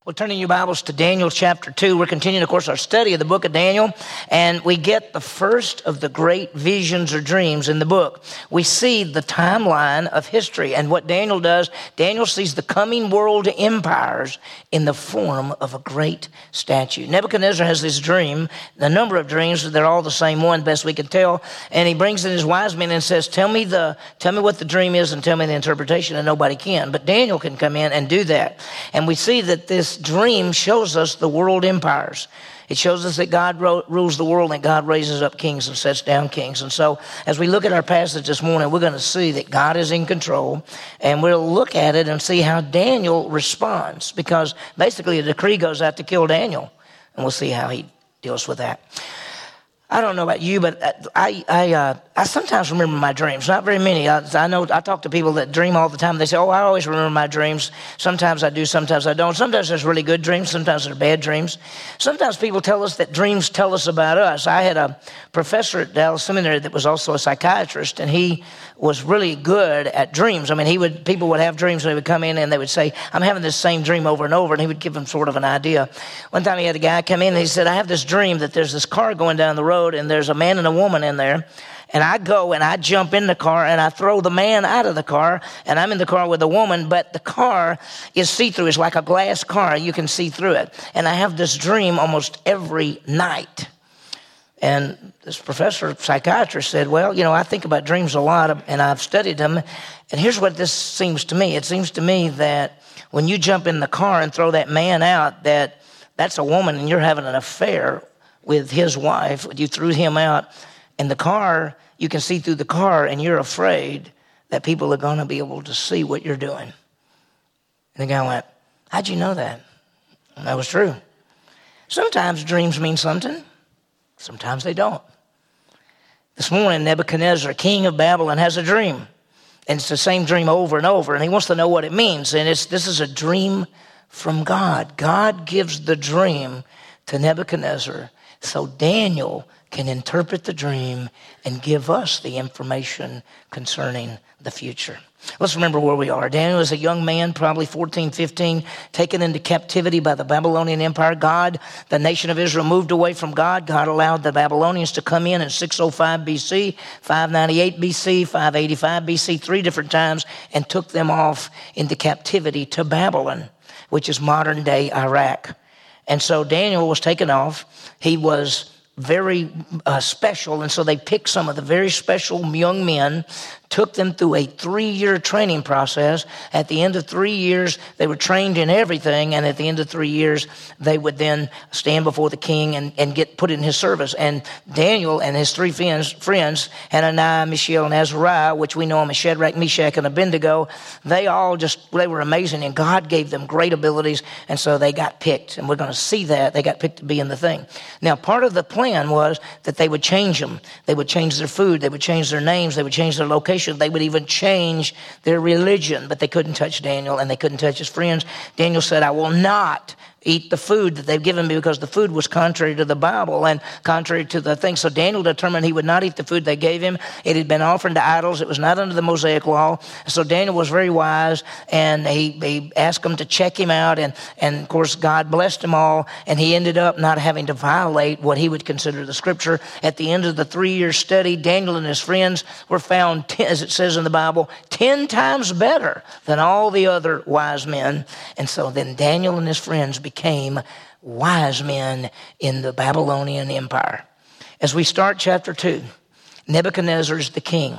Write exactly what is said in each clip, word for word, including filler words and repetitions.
Well, turning your Bibles to Daniel chapter two, we're continuing, of course, our study of the book of Daniel, and we get the first of the great visions or dreams in the book. We see the timeline of history, and what Daniel does, Daniel sees the coming world empires in the form of a great statue. Nebuchadnezzar has this dream, a number of dreams, they're all the same one, best we can tell, and he brings in his wise men and says, tell me the, tell me what the dream is and tell me the interpretation, and nobody can, but Daniel can come in and do that. And we see that this dream shows us the world empires. It shows us that God ro- rules the world and God raises up kings and sets down kings. And so as we look at our passage this morning, we're going to see that God is in control, and we'll look at it and see how Daniel responds, because basically a decree goes out to kill Daniel, and we'll see how he deals with that. I don't know about you, but I I, uh, I sometimes remember my dreams. Not very many. I, I know I talk to people that dream all the time. They say, "Oh, I always remember my dreams." Sometimes I do, sometimes I don't. Sometimes there's really good dreams. Sometimes they're bad dreams. Sometimes people tell us that dreams tell us about us. I had a professor at Dallas Seminary that was also a psychiatrist, and he was really good at dreams. I mean, he would people would have dreams, and they would come in and they would say, "I'm having this same dream over and over," and he would give them sort of an idea. One time he had a guy come in and he said, "I have this dream that there's this car going down the road, and there's a man and a woman in there, and I go and I jump in the car and I throw the man out of the car, and I'm in the car with the woman, but the car is see-through. It's like a glass car. You can see through it. And I have this dream almost every night." And this professor, psychiatrist, said, "Well, you know, I think about dreams a lot, and I've studied them, and here's what this seems to me. It seems to me that when you jump in the car and throw that man out, that that's a woman and you're having an affair with his wife. You threw him out, and the car, you can see through the car, and you're afraid that people are going to be able to see what you're doing." And the guy went, "How'd you know that?" And that was true. Sometimes dreams mean something. Sometimes they don't. This morning, Nebuchadnezzar, king of Babylon, has a dream. And it's the same dream over and over, and he wants to know what it means. And it's this is a dream from God. God gives the dream to Nebuchadnezzar so Daniel can interpret the dream and give us the information concerning the future. Let's remember where we are. Daniel is a young man, probably fourteen, fifteen, taken into captivity by the Babylonian Empire. God, the nation of Israel, moved away from God. God allowed the Babylonians to come in in six oh five B C, five ninety-eight B C, five eighty-five B C, three different times, and took them off into captivity to Babylon, which is modern-day Iraq. And so Daniel was taken off. He was very uh, special, and so they picked some of the very special young men, took them through a three-year training process. At the end of three years, they were trained in everything, and at the end of three years, they would then stand before the king and, and get put in his service. And Daniel and his three friends, friends, Hananiah, Mishael, and Azariah, which we know them as Shadrach, Meshach, and Abednego, they all just, they were amazing, and God gave them great abilities, and so they got picked. And we're going to see that. They got picked to be in the thing. Now, part of the plan was that they would change them. They would change their food. They would change their names. They would change their location. They would even change their religion, but they couldn't touch Daniel, and they couldn't touch his friends. Daniel said, "I will not eat the food that they've given me," because the food was contrary to the Bible and contrary to the thing. So Daniel determined he would not eat the food they gave him. It had been offered to idols. It was not under the Mosaic law. So Daniel was very wise, and he, he asked them to check him out. And, and of course, God blessed them all, and he ended up not having to violate what he would consider the scripture. At the end of the three-year study, Daniel and his friends were found, ten, as it says in the Bible, ten times better than all the other wise men. And so then Daniel and his friends became became wise men in the Babylonian Empire. As we start chapter two, Nebuchadnezzar is the king.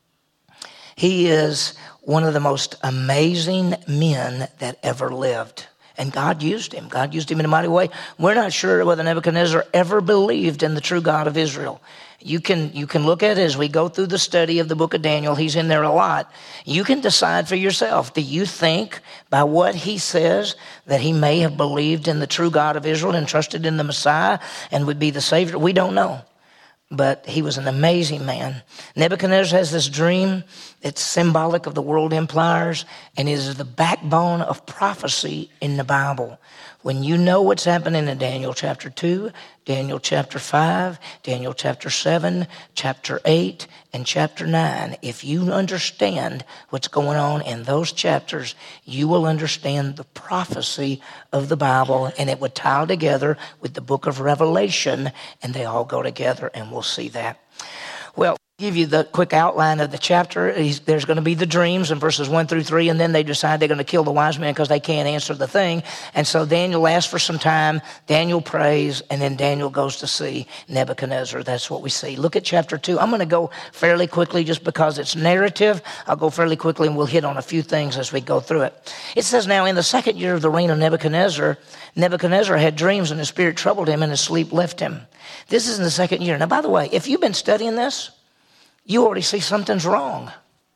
He is one of the most amazing men that ever lived. And God used him. God used him in a mighty way. We're not sure whether Nebuchadnezzar ever believed in the true God of Israel. You can, you can look at it as we go through the study of the book of Daniel. He's in there a lot. You can decide for yourself. Do you think by what he says that he may have believed in the true God of Israel and trusted in the Messiah and would be the Savior? We don't know. but he was an amazing man. Nebuchadnezzar has this dream. It's symbolic of the world empires, and it is the backbone of prophecy in the Bible. When you know what's happening in Daniel chapter two, Daniel chapter five, Daniel chapter seven, chapter eight, and chapter nine, if you understand what's going on in those chapters, you will understand the prophecy of the Bible, and it would tie together with the book of Revelation, and they all go together, and we'll see that. Well, give you the quick outline of the chapter. There's going to be the dreams in verses one through three, and then they decide they're going to kill the wise men because they can't answer the thing. And so Daniel asks for some time, Daniel prays, and then Daniel goes to see Nebuchadnezzar. That's what we see. Look at chapter two. I'm going to go fairly quickly just because it's narrative. I'll go fairly quickly, and we'll hit on a few things as we go through it. It says, now in the second year of the reign of Nebuchadnezzar, Nebuchadnezzar had dreams, and his spirit troubled him, and his sleep left him. This is in the second year. Now, by the way, if you've been studying this, you already see something's wrong.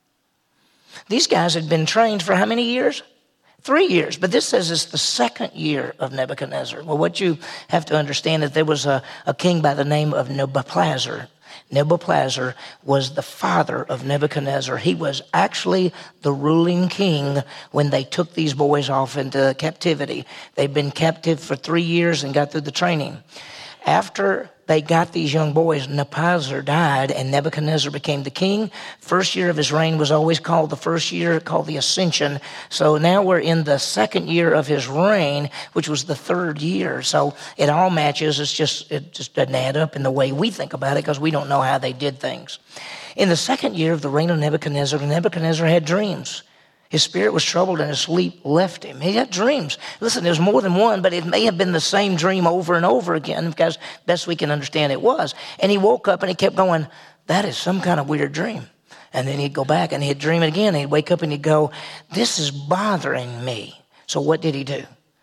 These guys had been trained for how many years? Three years. But this says it's the second year of Nebuchadnezzar. Well, what you have to understand is there was a, a king by the name of Nebuchadnezzar. Nebuchadnezzar was the father of Nebuchadnezzar. He was actually the ruling king when they took these boys off into captivity. They'd been captive for three years and got through the training. After they got these young boys, Nebuchadnezzar died, and Nebuchadnezzar became the king. First year of his reign was always called the first year, called the Ascension. So now we're in the second year of his reign, which was the third year. So it all matches. It's just it just doesn't add up in the way we think about it because we don't know how they did things. In the second year of the reign of Nebuchadnezzar, Nebuchadnezzar had dreams. His spirit was troubled and his sleep left him. He had dreams. Listen, there's more than one, but it may have been the same dream over and over again because best we can understand it was. And he woke up and he kept going, that is some kind of weird dream. And then he'd go back and he'd dream it again. And he'd wake up and he'd go, this is bothering me. So what did he do?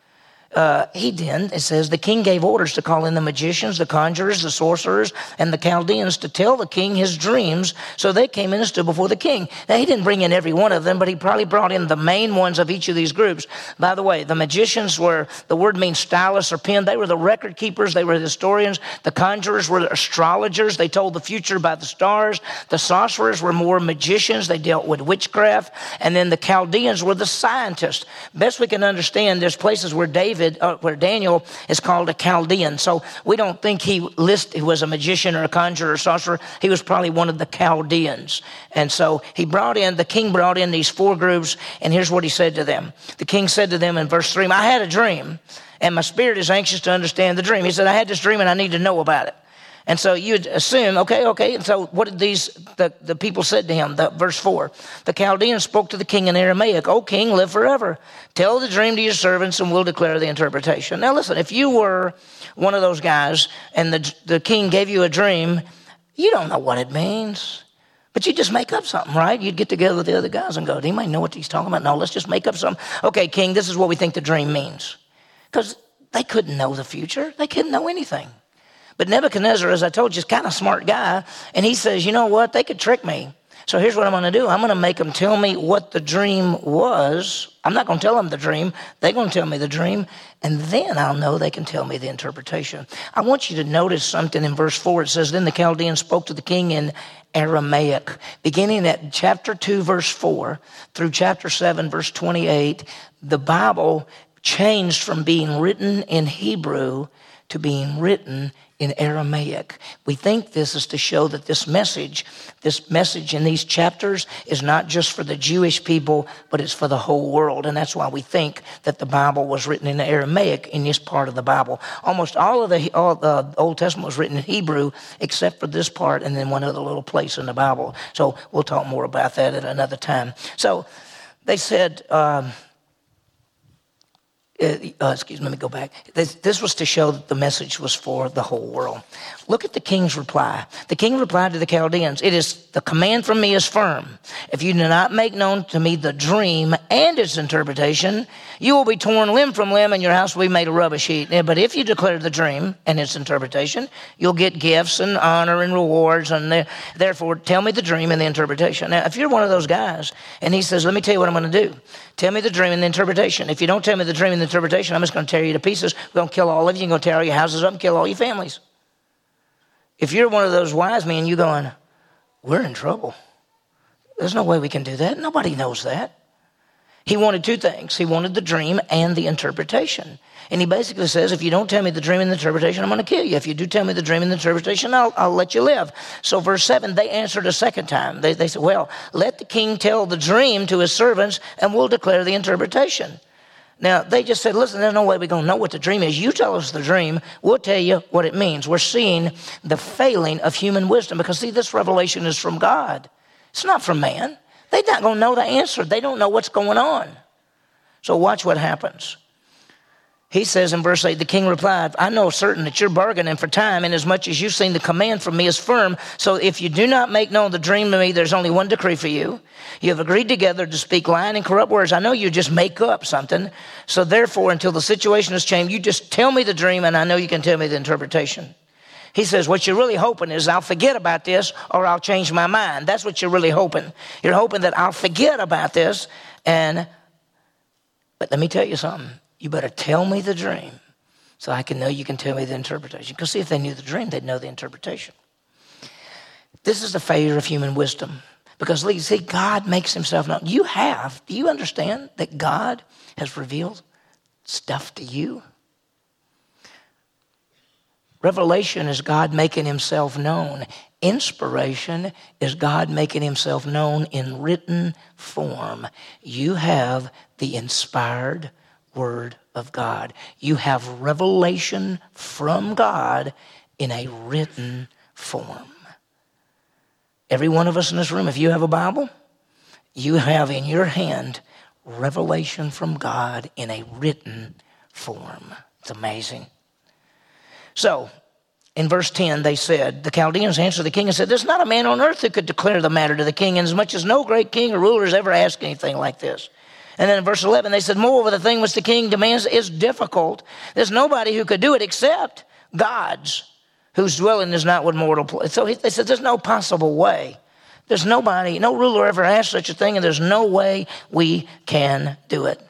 Uh, he then, it says, the king gave orders to call in the magicians, the conjurers, the sorcerers, and the Chaldeans to tell the king his dreams. So they came in and stood before the king. Now, he didn't bring in every one of them, but he probably brought in the main ones of each of these groups. By the way, the magicians were, the word means stylus or pen. They were the record keepers. They were historians. The conjurers were the astrologers. They told the future by the stars. The sorcerers were more magicians. They dealt with witchcraft. And then the Chaldeans were the scientists. Best we can understand, there's places where David Uh, where Daniel is called a Chaldean. So we don't think he list, he was a magician or a conjurer or sorcerer. He was probably one of the Chaldeans. And so he brought in, the king brought in these four groups, and here's what he said to them. The king said to them in verse three, I had a dream, and my spirit is anxious to understand the dream. He said, I had this dream, and I need to know about it. And so you'd assume, okay, okay. And so what did these, the, the people said to him, the, verse four, the Chaldeans spoke to the king in Aramaic, O king, live forever. Tell the dream to your servants and we'll declare the interpretation. Now listen, if you were one of those guys and the, the king gave you a dream, you don't know what it means. But you just make up something, right? You'd get together with the other guys and go, do you might know what he's talking about? No, let's just make up something. Okay, king, this is what we think the dream means. Because they couldn't know the future. They couldn't know anything. But Nebuchadnezzar, as I told you, is kind of a smart guy. And he says, you know what? They could trick me. So here's what I'm going to do. I'm going to make them tell me what the dream was. I'm not going to tell them the dream. They're going to tell me the dream. And then I'll know they can tell me the interpretation. I want you to notice something in verse four. It says, then the Chaldeans spoke to the king in Aramaic. Beginning at chapter two, verse four, through chapter seven, verse twenty-eight, the Bible changed from being written in Hebrew to being written in Aramaic. We think this is to show that this message, this message in these chapters is not just for the Jewish people, but it's for the whole world. And that's why we think that the Bible was written in Aramaic in this part of the Bible. Almost all of the, all the Old Testament was written in Hebrew, except for this part and then one other little place in the Bible. So we'll talk more about that at another time. So they said, um, Uh, excuse me, let me go back. This, this was to show that the message was for the whole world. Look at the king's reply. The king replied to the Chaldeans, it is the command from me is firm. If you do not make known to me the dream and its interpretation, you will be torn limb from limb and your house will be made a rubbish heap. But if you declare the dream and its interpretation, you'll get gifts and honor and rewards. And therefore, tell me the dream and the interpretation. Now, if you're one of those guys and he says, let me tell you what I'm going to do. Tell me the dream and the interpretation. If you don't tell me the dream and the interpretation, I'm just going to tear you to pieces. We're going to kill all of you. I'm going to tear all your houses up and kill all your families. If you're one of those wise men, you're going, we're in trouble. There's no way we can do that. Nobody knows that. He wanted two things. He wanted the dream and the interpretation. And he basically says, if you don't tell me the dream and the interpretation, I'm going to kill you. If you do tell me the dream and the interpretation, I'll, I'll let you live. So verse seven, they answered a second time. They, they said, well, let the king tell the dream to his servants and we'll declare the interpretation. Now, they just said, listen, there's no way we're going to know what the dream is. You tell us the dream, we'll tell you what it means. We're seeing the failing of human wisdom because, see, this revelation is from God. It's not from man. They're not going to know the answer. They don't know what's going on. So watch what happens. He says in verse eight, the king replied, I know certain that you're bargaining for time, inasmuch as you've seen the command from me is firm. So if you do not make known the dream to me, there's only one decree for you. You have agreed together to speak lying and corrupt words. I know you just make up something. So therefore, until the situation has changed, you just tell me the dream, and I know you can tell me the interpretation. He says, what you're really hoping is I'll forget about this or I'll change my mind. That's what you're really hoping. You're hoping that I'll forget about this. And, but let me tell you something. You better tell me the dream so I can know you can tell me the interpretation. Because see, if they knew the dream, they'd know the interpretation. This is the failure of human wisdom. Because see, God makes himself known. You have, do you understand that God has revealed stuff to you? Revelation is God making himself known. Inspiration is God making himself known in written form. You have the inspired Word of God. You have revelation from God in a written form. Every one of us in this room, if you have a Bible, you have in your hand revelation from God in a written form. It's amazing. So, in verse ten, they said, the Chaldeans answered the king and said, there's not a man on earth who could declare the matter to the king, inasmuch as no great king or ruler has ever asked anything like this. And then in verse eleven, they said, moreover, the thing which the king demands is difficult. There's nobody who could do it except God's, whose dwelling is not with mortal place. So they said, there's no possible way. There's nobody, no ruler ever asked such a thing, and there's no way we can do it.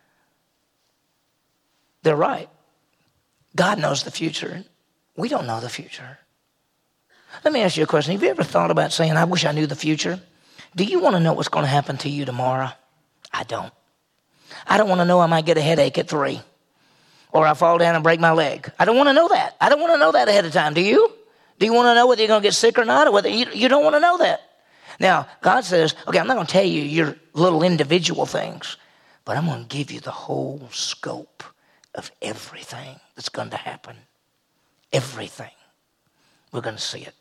They're right. God knows the future. We don't know the future. Let me ask you a question. Have you ever thought about saying, I wish I knew the future? Do you want to know what's going to happen to you tomorrow? I don't. I don't want to know I might get a headache at three or I fall down and break my leg. I don't want to know that. I don't want to know that ahead of time. Do you? Do you want to know whether you're going to get sick or not, or whether you, you don't want to know that? Now, God says, okay, I'm not going to tell you your little individual things, but I'm going to give you the whole scope of everything that's going to happen. Everything. We're going to see it.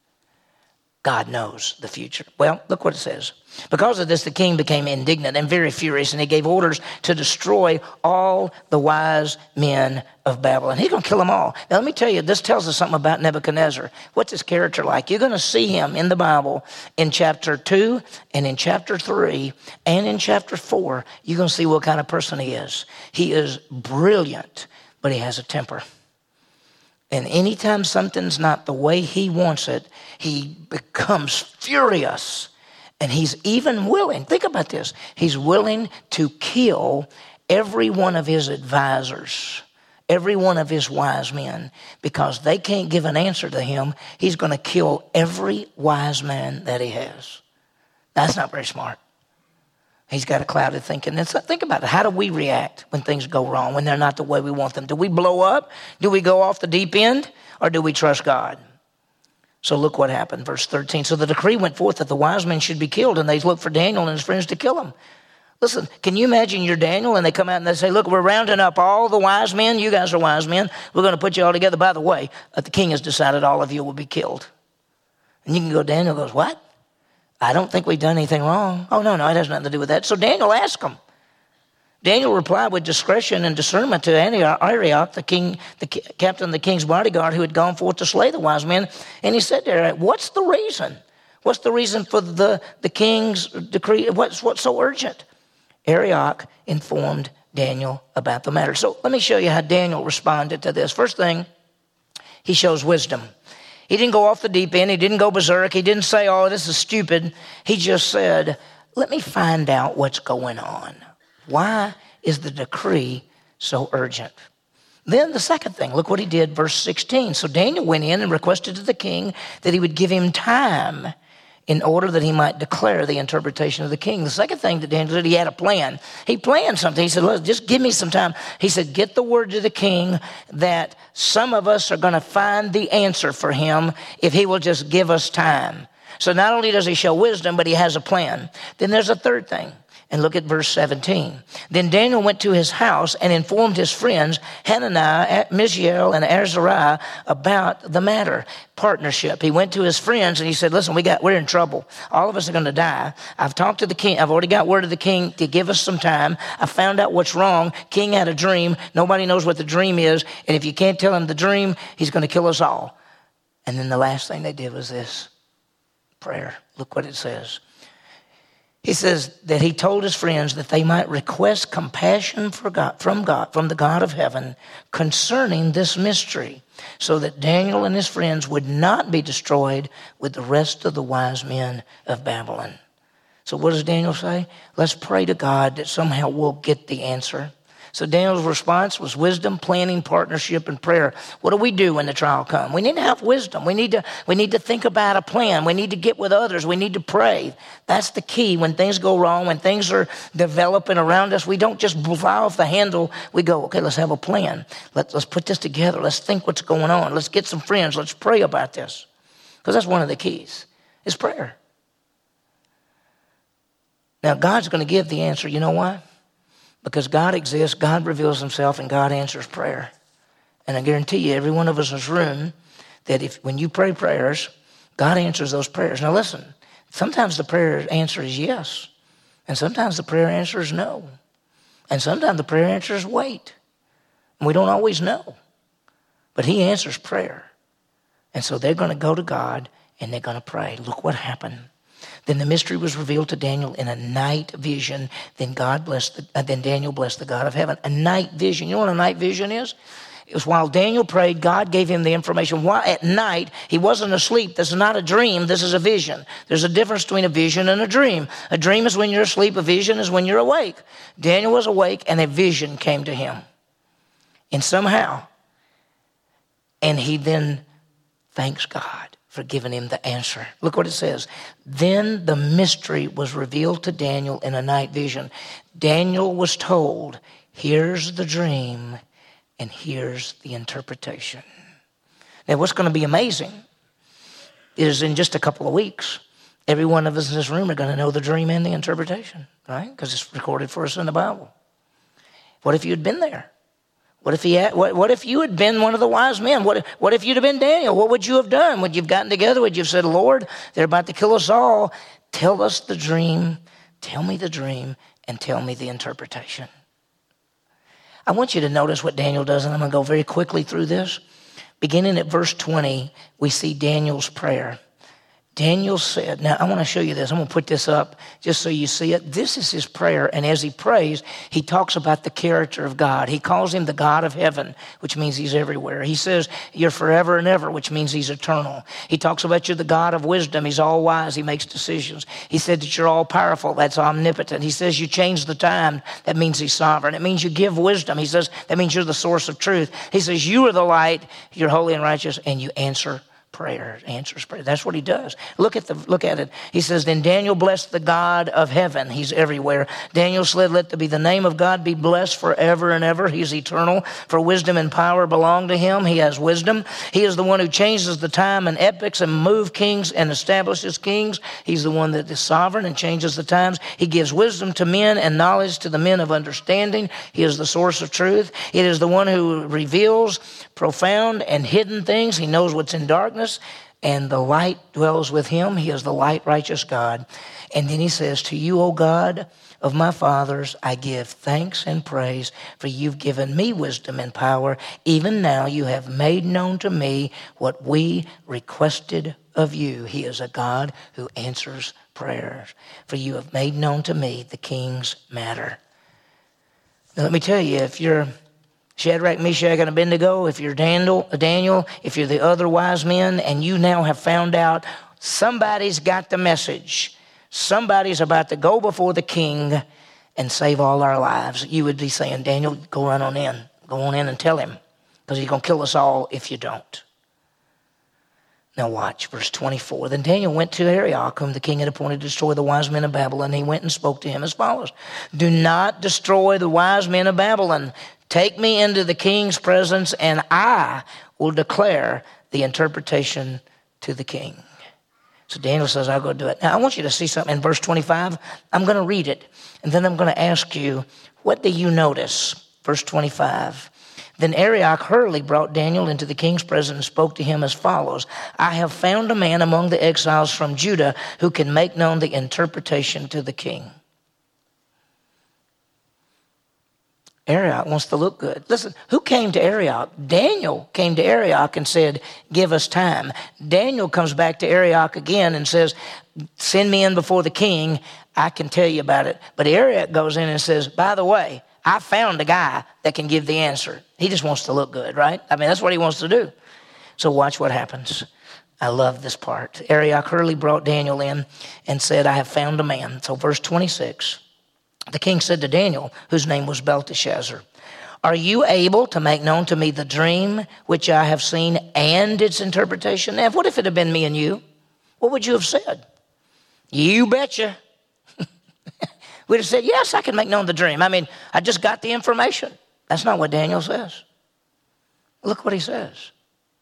God knows the future. Well, look what it says. Because of this, the king became indignant and very furious, and he gave orders to destroy all the wise men of Babylon. He's going to kill them all. Now, let me tell you, this tells us something about Nebuchadnezzar. What's his character like? You're going to see him in the Bible in chapter two and in chapter three and in chapter four. You're going to see what kind of person he is. He is brilliant, but he has a temper. And anytime something's not the way he wants it, he becomes furious. And he's even willing, think about this, he's willing to kill every one of his advisors, every one of his wise men, because they can't give an answer to him. He's going to kill every wise man that he has. That's not very smart. He's got a clouded thinking. And so think about it. How do we react when things go wrong, when they're not the way we want them? Do we blow up? Do we go off the deep end? Or do we trust God? So look what happened, verse thirteen. So the decree went forth that the wise men should be killed, and they looked for Daniel and his friends to kill him. Listen, can you imagine you're Daniel, and they come out and they say, look, we're rounding up all the wise men. You guys are wise men. We're going to put you all together. By the way, uh, the king has decided all of you will be killed. And you can go, Daniel goes, what? I don't think we've done anything wrong. Oh, no, no, it has nothing to do with that. So Daniel asked him. Daniel replied with discretion and discernment to Arioch, the king, the captain of the king's bodyguard, who had gone forth to slay the wise men. And he said to Arioch, what's the reason? What's the reason for the, the king's decree? What's, what's so urgent? Arioch informed Daniel about the matter. So let me show you how Daniel responded to this. First thing, he shows wisdom. He didn't go off the deep end. He didn't go berserk. He didn't say, oh, this is stupid. He just said, let me find out what's going on. Why is the decree so urgent? Then the second thing, look what he did, verse sixteen. So Daniel went in and requested to the king that he would give him time in order that he might declare the interpretation of the king. The second thing that Daniel did, he had a plan. He planned something. He said, look, just give me some time. He said, get the word to the king that some of us are going to find the answer for him if he will just give us time. So not only does he show wisdom, but he has a plan. Then there's a third thing. And look at verse seventeen. Then Daniel went to his house and informed his friends, Hananiah, Mishael, and Azariah, about the matter. Partnership. He went to his friends and he said, listen, we got, we're in trouble. All of us are going to die. I've talked to the king. I've already got word of the king to give us some time. I found out what's wrong. King had a dream. Nobody knows what the dream is. And if you can't tell him the dream, he's going to kill us all. And then the last thing they did was this. Prayer. Look what it says. He says that he told his friends that they might request compassion for God, from God, from the God of heaven concerning this mystery, so that Daniel and his friends would not be destroyed with the rest of the wise men of Babylon. So what does Daniel say? Let's pray to God that somehow we'll get the answer. So Daniel's response was wisdom, planning, partnership, and prayer. What do we do when the trial comes? We need to have wisdom. We need to, we need to think about a plan. We need to get with others. We need to pray. That's the key. When things go wrong, when things are developing around us, we don't just fly off the handle. We go, okay, let's have a plan. Let's, let's put this together. Let's think what's going on. Let's get some friends. Let's pray about this. Because that's one of the keys, is prayer. Now, God's going to give the answer. You know why? Because God exists, God reveals himself, and God answers prayer. And I guarantee you, every one of us in this room, that if when you pray prayers, God answers those prayers. Now listen, sometimes the prayer answer is yes. And sometimes the prayer answer is no. And sometimes the prayer answer is wait. And we don't always know. But he answers prayer. And so they're going to go to God and they're going to pray. Look what happened. Then the mystery was revealed to Daniel in a night vision. Then God blessed. The, uh, then Daniel blessed the God of heaven. A night vision. You know what a night vision is? It was while Daniel prayed, God gave him the information. While at night, he wasn't asleep. This is not a dream. This is a vision. There's a difference between a vision and a dream. A dream is when you're asleep. A vision is when you're awake. Daniel was awake, and a vision came to him. And somehow, and he then thanks God for giving him the answer. Look what it says. Then the mystery was revealed to Daniel in a night vision. Daniel was told, here's the dream and here's the interpretation. Now what's going to be amazing is in just a couple of weeks, every one of us in this room are going to know the dream and the interpretation, right? Because it's recorded for us in the Bible. What if you'd been there? What if he had, what, what if you had been one of the wise men? What, what if you'd have been Daniel? What would you have done? Would you have gotten together? Would you have said, Lord, they're about to kill us all. Tell us the dream. Tell me the dream and tell me the interpretation. I want you to notice what Daniel does, and I'm going to go very quickly through this. Beginning at verse twenty, we see Daniel's prayer. Daniel said, now I want to show you this. I'm going to put this up just so you see it. This is his prayer. And as he prays, he talks about the character of God. He calls him the God of heaven, which means he's everywhere. He says, you're forever and ever, which means he's eternal. He talks about you're the God of wisdom. He's all wise. He makes decisions. He said that you're all powerful. That's omnipotent. He says you change the time. That means he's sovereign. It means you give wisdom. He says that means you're the source of truth. He says you are the light. You're holy and righteous, and you answer prayer, answers prayer. That's what he does. Look at the look at it. He says, then Daniel blessed the God of heaven. He's everywhere. Daniel said, let the be the name of God be blessed forever and ever. He's eternal. For wisdom and power belong to him. He has wisdom. He is the one who changes the time and epochs and moves kings and establishes kings. He's the one that is sovereign and changes the times. He gives wisdom to men and knowledge to the men of understanding. He is the source of truth. It is the one who reveals profound and hidden things. He knows what's in darkness, and the light dwells with him. He is the light, righteous God. And then he says, to you, O God of my fathers, I give thanks and praise, for you've given me wisdom and power. Even now you have made known to me what we requested of you. He is a God who answers prayers. For you have made known to me the king's matter. Now let me tell you, if you're Shadrach, Meshach, and Abednego, if you're Daniel, Daniel, if you're the other wise men, and you now have found out somebody's got the message, somebody's about to go before the king and save all our lives, you would be saying, Daniel, go run on in. Go on in and tell him. because he's going to kill us all if you don't. Now watch, verse twenty-four. Then Daniel went to Arioch, whom the king had appointed to destroy the wise men of Babylon. He went and spoke to him as follows. Do not destroy the wise men of Babylon. Take me into the king's presence, and I will declare the interpretation to the king. So Daniel says, I'll go do it. Now I want you to see something in verse twenty-five. I'm going to read it, and then I'm going to ask you, what do you notice? Verse twenty-five. Then Arioch hurriedly brought Daniel into the king's presence and spoke to him as follows. I have found a man among the exiles from Judah who can make known the interpretation to the king. Arioch wants to look good. Listen, who came to Arioch? Daniel came to Arioch and said, give us time. Daniel comes back to Arioch again and says, send me in before the king. I can tell you about it. But Arioch goes in and says, by the way, I found a guy that can give the answer. He just wants to look good, right? I mean, that's what he wants to do. So watch what happens. I love this part. Arioch hurriedly brought Daniel in and said, I have found a man. So verse twenty-six, the king said to Daniel, whose name was Belteshazzar, are you able to make known to me the dream which I have seen and its interpretation? Now, what if it had been me and you? What would you have said? You betcha. We'd have said, yes, I can make known the dream. I mean, I just got the information. That's not what Daniel says. Look what he says.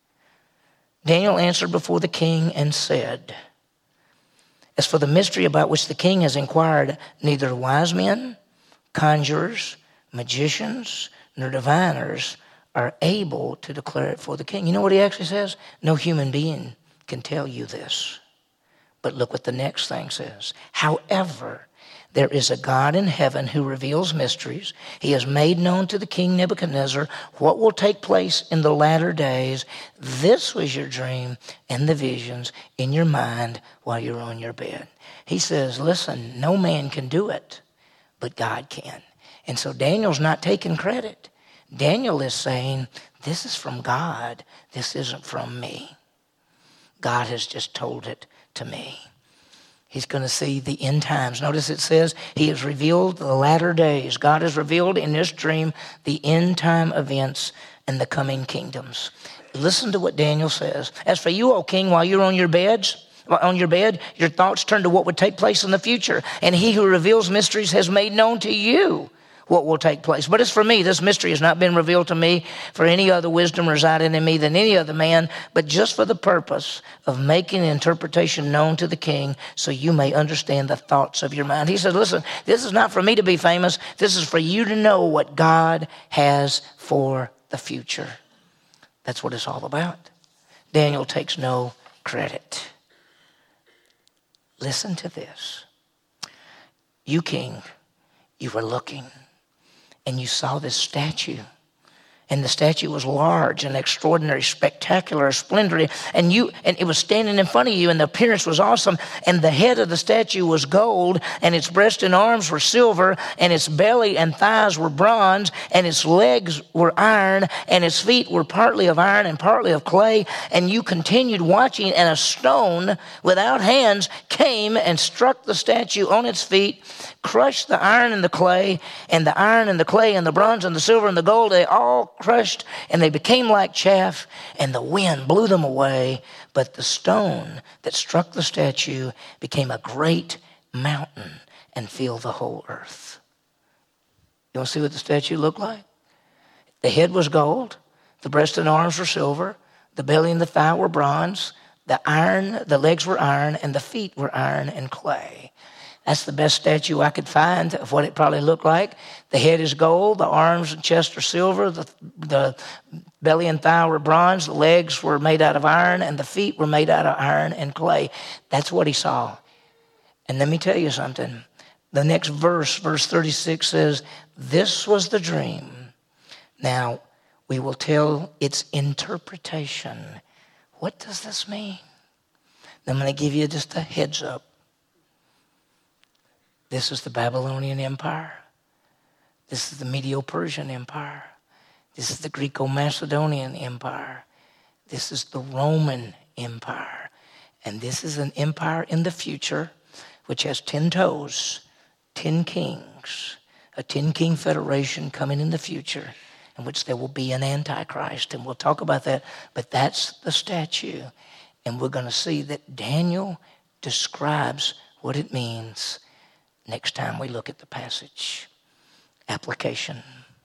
Daniel answered before the king and said, as for the mystery about which the king has inquired, neither wise men, conjurers, magicians, nor diviners are able to declare it for the king. You know what he actually says? No human being can tell you this. But look what the next thing says. However, there is a God in heaven who reveals mysteries. He has made known to the king Nebuchadnezzar what will take place in the latter days. This was your dream and the visions in your mind while you're on your bed. He says, listen, no man can do it, but God can. And so Daniel's not taking credit. Daniel is saying, this is from God. This isn't from me. God has just told it to me. He's going to see the end times. Notice it says he has revealed the latter days. God has revealed in this dream the end time events and the coming kingdoms. Listen to what Daniel says. As for you, O king, while you're on your beds, on your bed, your thoughts turn to what would take place in the future. And he who reveals mysteries has made known to you what will take place. But as for me, this mystery has not been revealed to me for any other wisdom residing in me than any other man, but just for the purpose of making the interpretation known to the king so you may understand the thoughts of your mind. He said, listen, this is not for me to be famous. This is for you to know what God has for the future. That's what it's all about. Daniel takes no credit. Listen to this. You, king, you were looking, and you saw this statue. And the statue was large and extraordinary, spectacular, splendid. And you, and it was standing in front of you, and the appearance was awesome. And the head of the statue was gold, and its breast and arms were silver, and its belly and thighs were bronze, and its legs were iron, and its feet were partly of iron and partly of clay. And you continued watching, and a stone without hands came and struck the statue on its feet, crushed the iron and the clay, and the iron and the clay and the bronze and the silver and the gold, they all crushed, and they became like chaff, and the wind blew them away. But the stone that struck the statue became a great mountain and filled the whole earth. You want to see what the statue looked like? The head was gold, the breast and arms were silver, the belly and the thigh were bronze, the iron, the legs were iron, and the feet were iron and clay. That's the best statue I could find of what it probably looked like. The head is gold, the arms and chest are silver, the, the belly and thigh were bronze, the legs were made out of iron, and the feet were made out of iron and clay. That's what he saw. And let me tell you something. The next verse, verse thirty-six says, this was the dream. Now, we will tell its interpretation. What does this mean? I'm going to give you just a heads up. This is the Babylonian Empire. This is the Medo-Persian Empire. This is the Greco-Macedonian Empire. This is the Roman Empire. And this is an empire in the future which has ten toes, ten kings, a ten-king federation coming in the future. in which there will be an Antichrist. And we'll talk about that. But that's the statue. And we're going to see that Daniel describes what it means next time we look at the passage. Application.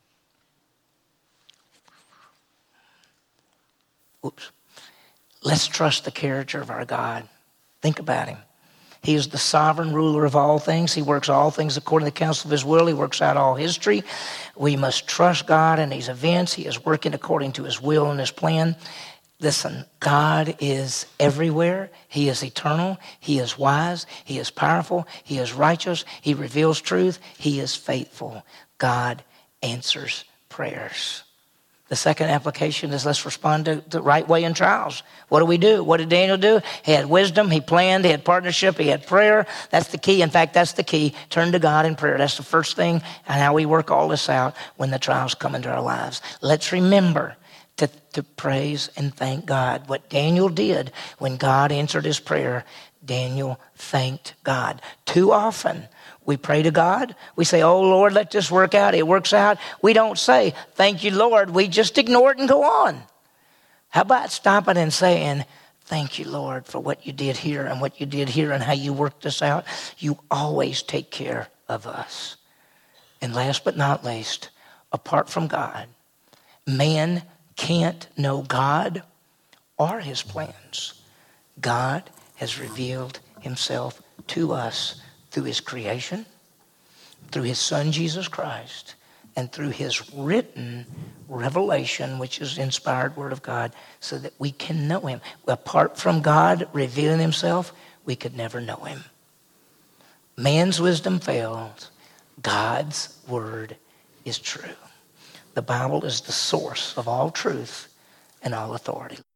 Oops. Let's trust the character of our God. Think about him. He is the sovereign ruler of all things. He works all things according to the counsel of his will. He works out all history. We must trust God in these events. He is working according to his will and his plan. Listen, God is everywhere. He is eternal. He is wise. He is powerful. He is righteous. He reveals truth. He is faithful. God answers prayers. The second application is let's respond to the right way in trials. What do we do? What did Daniel do? He had wisdom. He planned. He had partnership. He had prayer. That's the key. In fact, that's the key. Turn to God in prayer. That's the first thing and how we work all this out when the trials come into our lives. Let's remember to, to praise and thank God. What Daniel did when God answered his prayer, Daniel thanked God. Too often, we pray to God. We say, oh, Lord, let this work out. It works out. We don't say, thank you, Lord. We just ignore it and go on. How about stopping and saying, thank you, Lord, for what you did here and what you did here and how you worked this out. You always take care of us. And last but not least, apart from God, man can't know God or his plans. God has revealed himself to us through his creation, through his son Jesus Christ, and through his written revelation, which is the inspired word of God, so that we can know him. Apart from God revealing himself, we could never know him. Man's wisdom fails. God's word is true. The Bible is the source of all truth and all authority.